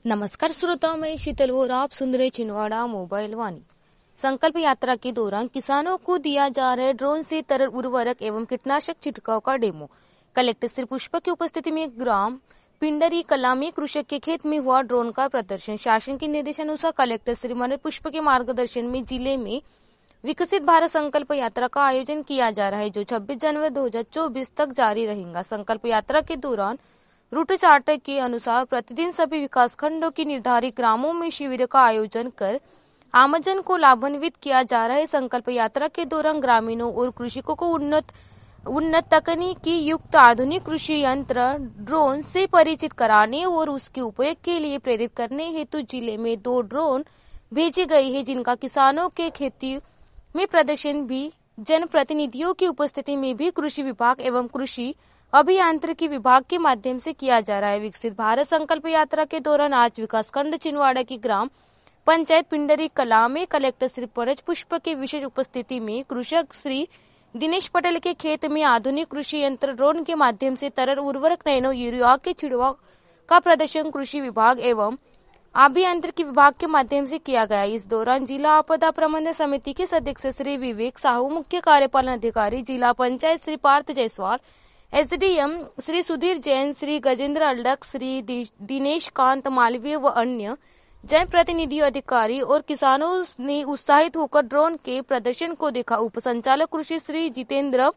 नमस्कार श्रोताओं, मैं शीतल और आप सुन रहे छिंदवाड़ा मोबाइल वाणी। संकल्प यात्रा के दौरान किसानों को दिया जा रहा है ड्रोन से तरल उर्वरक एवं कीटनाशक छिड़काव का डेमो। कलेक्टर श्री पुष्पा की उपस्थिति में ग्राम पिंडरी कला में कृषक के खेत में हुआ ड्रोन का प्रदर्शन। शासन के निर्देशानुसार कलेक्टर श्री मनोज पुष्प के मार्गदर्शन में जिले में विकसित भारत संकल्प यात्रा का आयोजन किया जा रहा है, जो 26 जनवरी 2024 तक जारी रहेगा। संकल्प यात्रा के दौरान रूट चार्ट के अनुसार प्रतिदिन सभी विकासखंडों की निर्धारित ग्रामों में शिविर का आयोजन कर आमजन को लाभान्वित किया जा रहा है। संकल्प यात्रा के दौरान ग्रामीणों और कृषकों को उन्नत तकनीकी युक्त आधुनिक कृषि यंत्र ड्रोन से परिचित कराने और उसके उपयोग के लिए प्रेरित करने हेतु जिले में 2 ड्रोन भेजे गए हैं, जिनका किसानों के खेती में प्रदर्शन भी जनप्रतिनिधियों की उपस्थिति में भी कृषि विभाग एवं कृषि अभियांत्रिकी विभाग के माध्यम से किया जा रहा है। विकसित भारत संकल्प यात्रा के दौरान आज विकासखंड छिंदवाड़ा की ग्राम पंचायत पिंडरी कला में कलेक्टर श्री मनोज पुष्प के विशेष उपस्थिति में कृषक श्री दिनेश पटेल के खेत में आधुनिक कृषि यंत्र ड्रोन के माध्यम से तरल उर्वरक नैनो यूरिया के छिड़काव का प्रदर्शन कृषि विभाग एवं अभियांत्रिकी विभाग के माध्यम से किया गया। इस दौरान जिला आपदा प्रबंधन समिति के सदस्य श्री विवेक साहू, मुख्य कार्यपालन अधिकारी जिला पंचायत श्री पार्थ जायसवाल, एसडीएम श्री सुधीर जैन, श्री गजेंद्र अल्डक, श्री दिनेश कांत मालवीय व अन्य जनप्रतिनिधि अधिकारी और किसानों ने उत्साहित होकर ड्रोन के प्रदर्शन को देखा। उप संचालक कृषि श्री जितेंद्र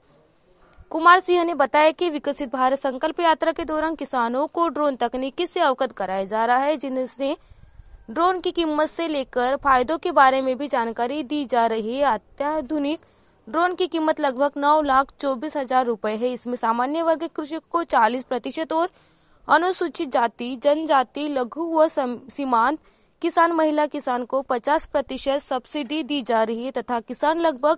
कुमार सिंह ने बताया कि विकसित भारत संकल्प यात्रा के दौरान किसानों को ड्रोन तकनीकी से अवगत कराया जा रहा है, जिनसे ड्रोन की कीमत से लेकर फायदों के बारे में भी जानकारी दी जा रही है। अत्याधुनिक ड्रोन की कीमत लगभग 9,24,000 रुपए है। इसमें सामान्य वर्ग के कृषक को 40% और अनुसूचित जाति, जनजाति, लघु व सीमांत किसान, महिला किसान को 50% सब्सिडी दी जा रही है तथा किसान लगभग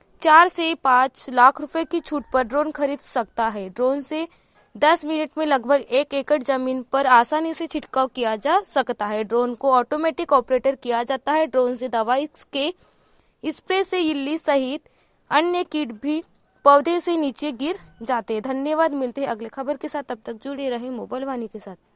4 से 5 लाख रुपए की छूट पर ड्रोन खरीद सकता है। ड्रोन से 10 मिनट में लगभग 1 एकड़ जमीन पर आसानी से छिड़काव किया जा सकता है। ड्रोन को ऑटोमेटिक ऑपरेटर किया जाता है। ड्रोन से दवाई के स्प्रे से इल्ली सहित अन्य कीट भी पौधे से नीचे गिर जाते हैं। धन्यवाद। मिलते हैं अगले खबर के साथ, तब तक जुड़े रहें मोबाइल वाणी के साथ।